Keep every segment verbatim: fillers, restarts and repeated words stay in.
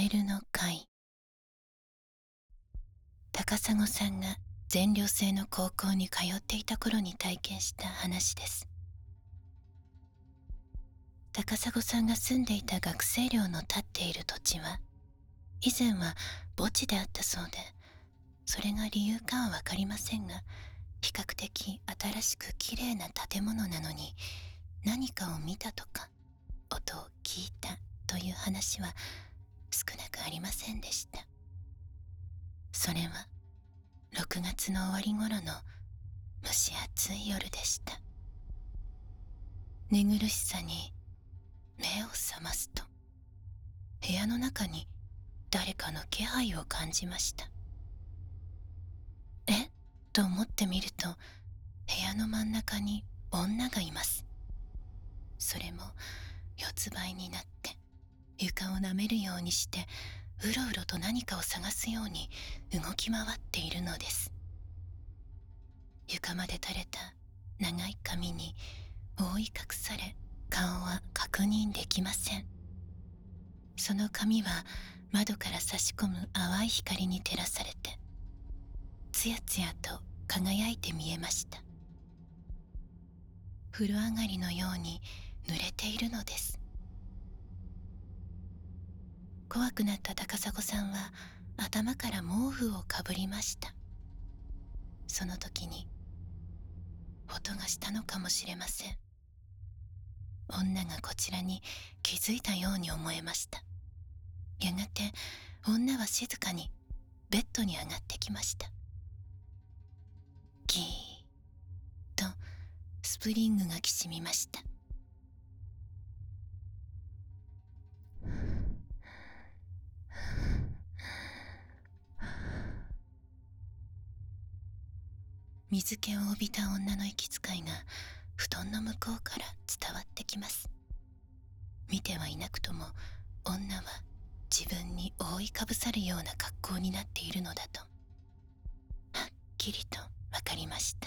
エルの会。高砂さんが全寮制の高校に通っていた頃に体験した話です。高砂さんが住んでいた学生寮の建っている土地は以前は墓地であったそうで、それが理由かは分かりませんが、比較的新しくきれいな建物なのに何かを見たとか音を聞いたという話は少なくありませんでした。それはろくがつの終わり頃の蒸し暑い夜でした。寝苦しさに目を覚ますと、部屋の中に誰かの気配を感じました。え？と思ってみると、部屋の真ん中に女がいます。それも四つ這いになって床を舐めるようにして、うろうろと何かを探すように動き回っているのです。床まで垂れた長い髪に覆い隠され、顔は確認できません。その髪は窓から差し込む淡い光に照らされて、つやつやと輝いて見えました。風呂上がりのように濡れているのです。怖くなった高砂さんは頭から毛布をかぶりました。その時に音がしたのかもしれません。女がこちらに気づいたように思えました。やがて女は静かにベッドに上がってきました。ギーとスプリングがきしみました。水気を帯びた女の息遣いが布団の向こうから伝わってきます。見てはいなくとも女は自分に覆いかぶさるような格好になっているのだとはっきりと分かりました。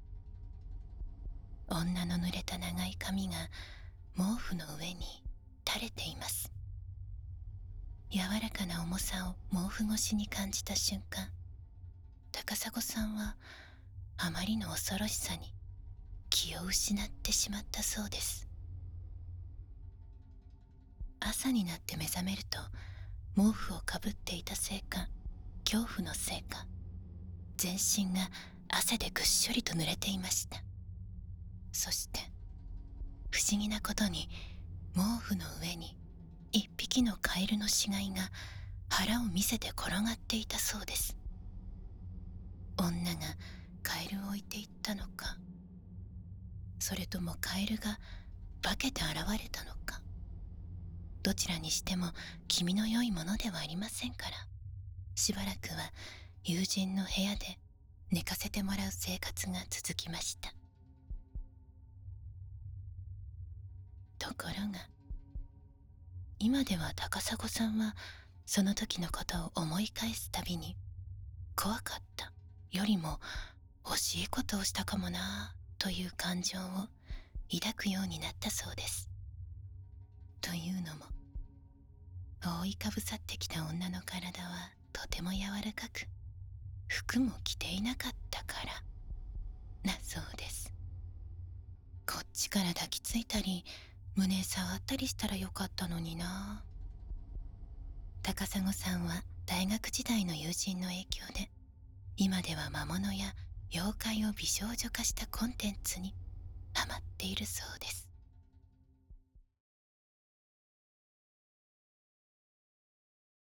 女の濡れた長い髪が毛布の上に垂れています。柔らかな重さを毛布越しに感じた瞬間、高砂さんはあまりの恐ろしさに気を失ってしまったそうです。朝になって目覚めると、毛布をかぶっていたせいか恐怖のせいか、全身が汗でぐっしょりと濡れていました。そして不思議なことに、毛布の上に一匹のカエルの死骸が腹を見せて転がっていたそうです。女がカエルを置いていったのか、それともカエルが化けて現れたのか、どちらにしても気味の良いものではありませんから、しばらくは友人の部屋で寝かせてもらう生活が続きました。ところが今では高砂さんはその時のことを思い返すたびに、怖かったよりも惜しいことをしたかもなという感情を抱くようになったそうです。というのも、覆いかぶさってきた女の体はとても柔らかく、服も着ていなかったからなそうです。こっちから抱きついたり胸触ったりしたらよかったのにな。高砂さんは大学時代の友人の影響で、今では魔物や妖怪を美少女化したコンテンツにハマっているそうです。